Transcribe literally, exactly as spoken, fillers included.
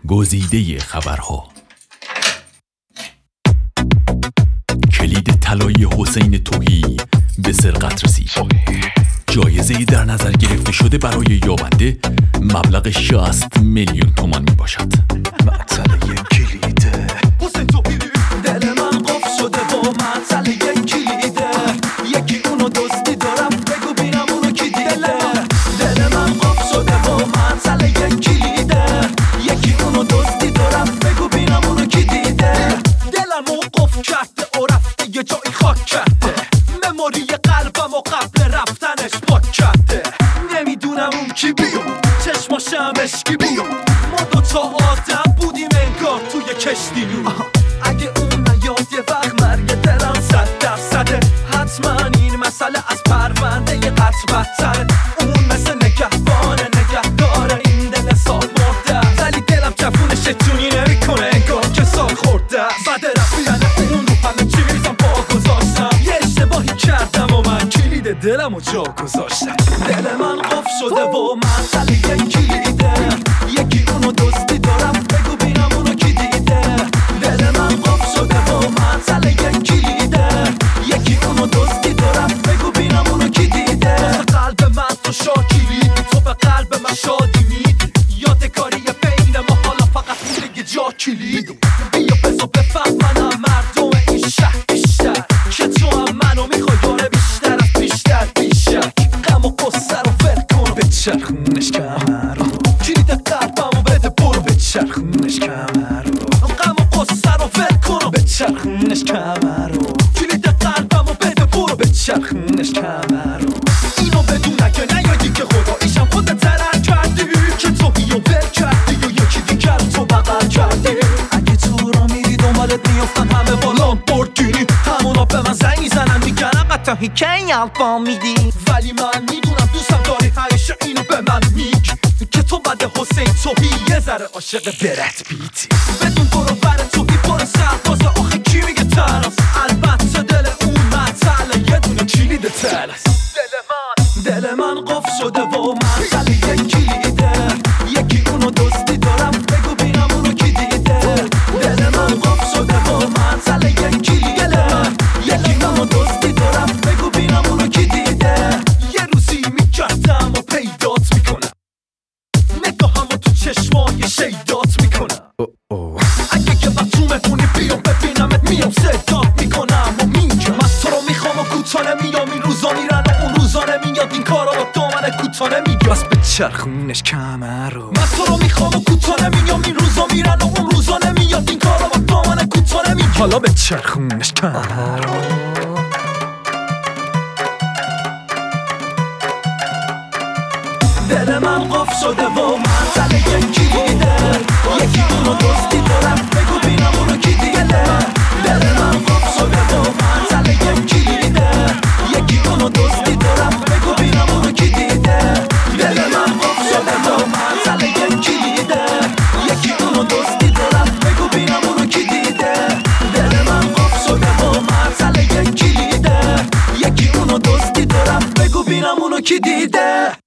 گزیده خبرها. کلید طلایی حسین تویی به سرقت رسید. جایزه در نظر گرفته شده برای یابنده مبلغ شصت میلیون تومان می باشد. معطل یک کلیده حسین تویی دل من قفل شده با معطل یک کلیده. یکی اونو دزدی دارم بگو بینم اونو کی دیده. دل من قفل شده با معطل یک کلیده. یکی اونو دزدی دارم بگو بینم اونو کی دیده. دلمو قفل کرده و رفته یه جایی خاک کرده. مموری قلبم و قبل رفتنش پاک کرده. نمیدونم اون کی بیاد چشماشم اشکی بیاد. ما دوتا آدم بودیم انگار توی کشتی نور. اگه اون نیاد یه وقت مرگ دلم صد درصده. حتما این مسئله از پرونده یه قطع بدتره. اون مثل نگهبانه نگهداره این دل سال مرده. ولی دلم جفونش جونی نمیکنه انگار که سال خورده. بده رفتن اون رو همه چیزم پا گذاشتم. یه اشتباهی کردم و من کلید دلم رو جا گذاشتم. دل من قفل شده و معطل یک کلیده. یکی اونو دزدی دارم بگو بینم اونو کی دیده. دل من قفل شده و معطل یک کلیده. یکی اونو دزدی دارم بگو بینم اونو کی دیده. واسه قلب من تو شاه کلید تو به قلب من شادی میدی. یادگاری بین ما حالا فقط مونده یه جا کلید. بیا بزا بفهمنم مردم این شهر بیشتر که تو هم منو میخوای یاره بیشتر از بیشتر بیشتر. غم و قصه رو ول کن به چرخونش کمر رو. کلید قلبمو بده برو به چرخونش کمر رو. غم و قصه رو ول کن به چرخونش کمر رو. کلید قلبمو بده برو به چرخونش کمر رو. اینو بدون اگه نیادی که خداییشم خودت ترر کردی. که تو بیو ول کردی و یکی دیگر تو بغل کردی. اگه تو را میری دنبالت میافتن همه با لامبورگینی. همونا به من زنگ میزنن میگن قطعا هیکن الفا میدی. ولی من میدونم دوستم داری همیشه اینو به من میگی که تو بعد حسین تویی یه ذره عاشق برد بیتی. بدون برو بر تویی پر سربازه آخه کی میگه ترس. البته دل اون معطل یه دونه کلید تل است. دل من دل من قفل شده و معطل یک کلیده. یکی اونو دزدی دارم بگو بینم اونو کی دیده. دل من قفل شده و معطل یک کلیده. یکی اونو دزدی دارم بگو بینم اونو کی دیده. یه روزی میگردم و پیدات میکنم. نگاهمو تو چشمای شیدات میکنم. اگه که وقت تو مهمونی بیام ببینمت میام صدات میکنم و میگم من تو رو میخوام و کوتاه میام. این روزا میرن و اون روزا نمیاد. این کارا رو دامن کوتاه میگم بس به چرخونش کمر رو. من تو رو میخوام و کوتاه میام. این روزا میرن و اون روزا نمیاد. این کارا رو دامن کوتاه میگم حالا به چرخونش کمر رو. دل من قفل شده و معطل یک کلیده. یکی اونو دزدی دارم بگو بینم اونو کی دیده. دل من قفل شده و معطل یک کلیده. یکی اونو دزدی دارم بگو بینم اونو کی دیده. دل من قفل شده و معطل یک کلیده. یکی اونو دزدی دارم بگو بینم اونو کی دیده. دل من قفل شده و معطل یک کلیده. یکی اونو دزدی دارم بگو بینم اونو کی دیده.